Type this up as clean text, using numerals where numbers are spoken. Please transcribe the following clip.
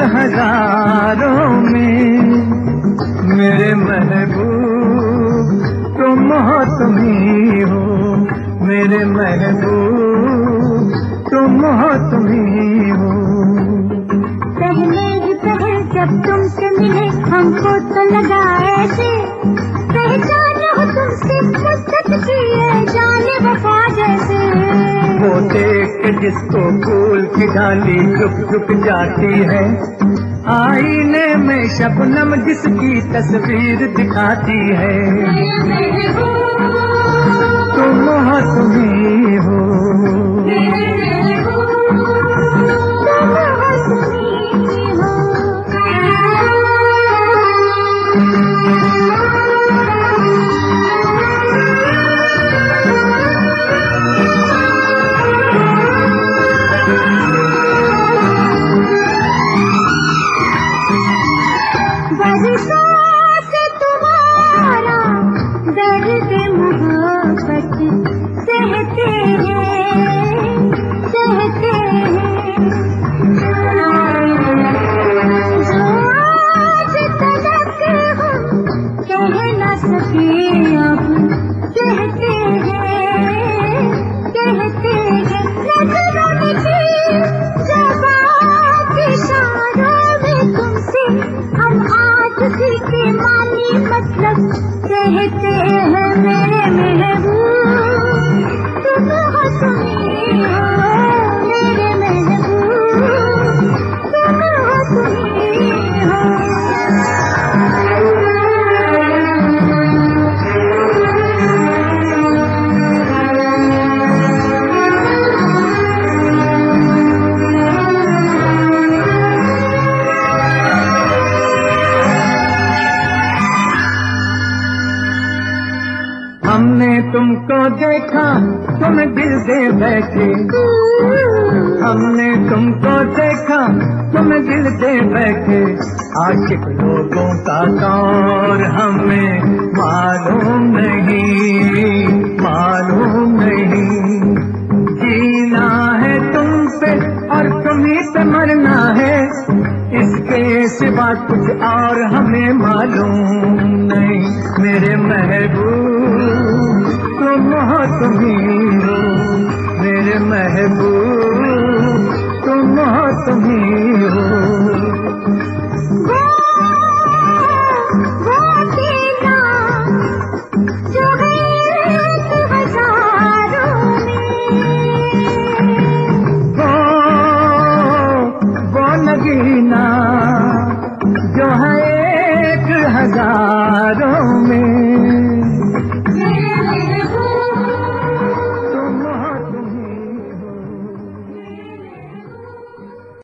हजारों में। मेरे महबूब तुम हो, तुम ही हो। मेरे महबूब तुम हो, तुम ही हो। पहले ही पहल जब तुमसे मिले हमको तो लगा ऐसे पहचान हो तुमसे मुद्दत की है जाने वफा जैसे। वो देख के जिसको फूल की डाली झुक झुक जाती है, आईने में शबनम जिसकी तस्वीर दिखाती है। तुम हो, तुम ही हो। हमने तुमको देखा तुम दिल दे बैठे। हमने तुमको देखा तुम दिल दे बैठे। आशिक लोगों का दौर हमें मालूम नहीं, मालूम नहीं। जीना है तुम पे और तुम्हीं पे मरना है, इसके सिवा कुछ और हमें मालूम नहीं। मेरे महबूब तुम हो, तुम ही हो। मेरे महबूब तुम हो, तुम ही हो। नगीना जो है 1 हजारों में।